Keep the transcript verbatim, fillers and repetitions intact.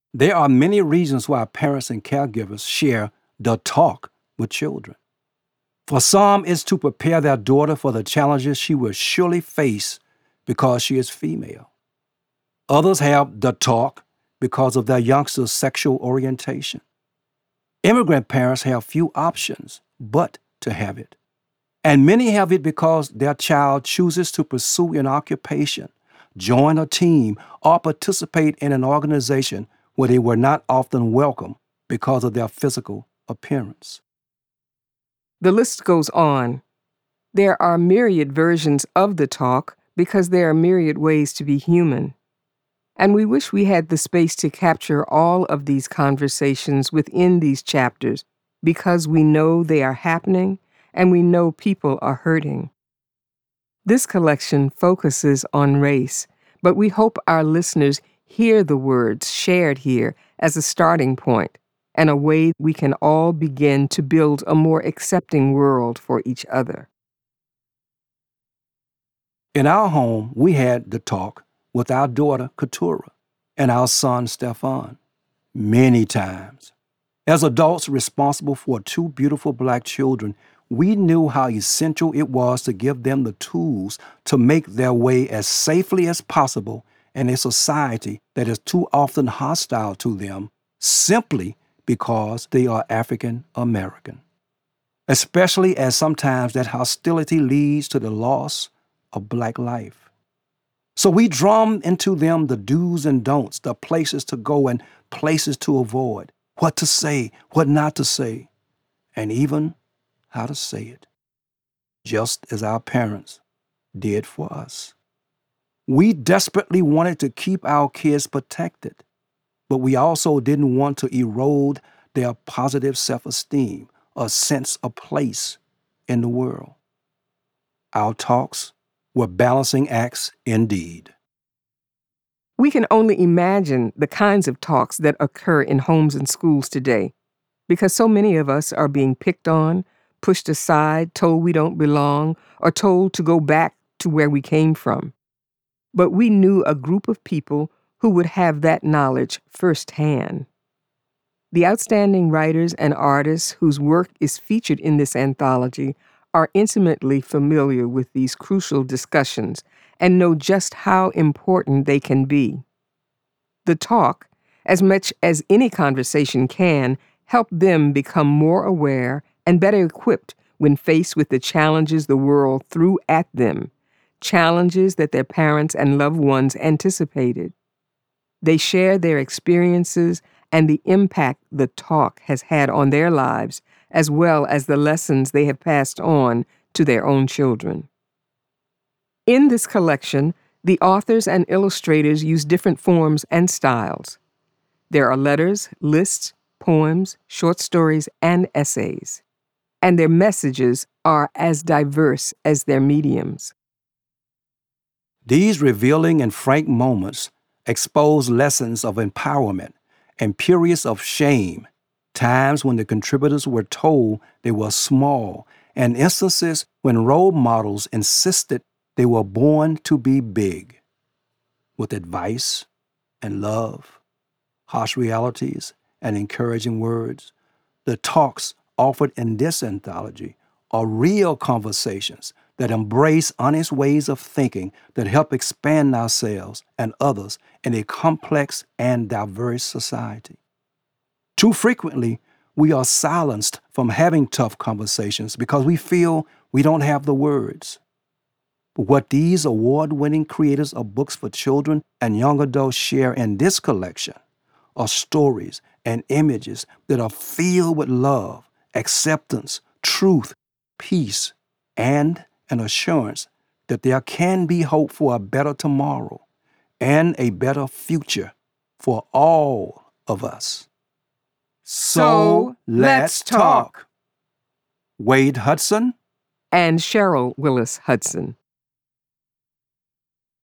There are many reasons why parents and caregivers share the talk with children. For some, it's to prepare their daughter for the challenges she will surely face because she is female. Others have the talk because of their youngster's sexual orientation. Immigrant parents have few options but to have it. And many have it because their child chooses to pursue an occupation, join a team, or participate in an organization where they were not often welcome because of their physical appearance. The list goes on. There are myriad versions of the talk because there are myriad ways to be human. And we wish we had the space to capture all of these conversations within these chapters because we know they are happening and we know people are hurting. This collection focuses on race, but we hope our listeners hear the words shared here as a starting point and a way we can all begin to build a more accepting world for each other. In our home, we had the talk with our daughter, Keturah, and our son, Stefan, many times. As adults responsible for two beautiful black children, we knew how essential it was to give them the tools to make their way as safely as possible in a society that is too often hostile to them simply because they are African American. Especially as sometimes that hostility leads to the loss of black life. So we drummed into them the do's and don'ts, the places to go and places to avoid, what to say, what not to say, and even how to say it, just as our parents did for us. We desperately wanted to keep our kids protected, but we also didn't want to erode their positive self-esteem, a sense of place in the world. Our talks were balancing acts indeed. We can only imagine the kinds of talks that occur in homes and schools today, because so many of us are being picked on, pushed aside, told we don't belong, or told to go back to where we came from. But we knew a group of people who would have that knowledge firsthand. The outstanding writers and artists whose work is featured in this anthology are intimately familiar with these crucial discussions and know just how important they can be. The talk, as much as any conversation can, help them become more aware and better equipped when faced with the challenges the world threw at them, challenges that their parents and loved ones anticipated. They share their experiences and the impact the talk has had on their lives, as well as the lessons they have passed on to their own children. In this collection, the authors and illustrators use different forms and styles. There are letters, lists, poems, short stories, and essays. And their messages are as diverse as their mediums. These revealing and frank moments expose lessons of empowerment and periods of shame, times when the contributors were told they were small, and instances when role models insisted they were born to be big. With advice and love, harsh realities, and encouraging words, the talks offered in this anthology are real conversations that embrace honest ways of thinking that help expand ourselves and others in a complex and diverse society. Too frequently, we are silenced from having tough conversations because we feel we don't have the words. But what these award-winning creators of books for children and young adults share in this collection are stories and images that are filled with love, acceptance, truth, peace, and an assurance that there can be hope for a better tomorrow and a better future for all of us. So let's talk. Wade Hudson And Cheryl Willis Hudson.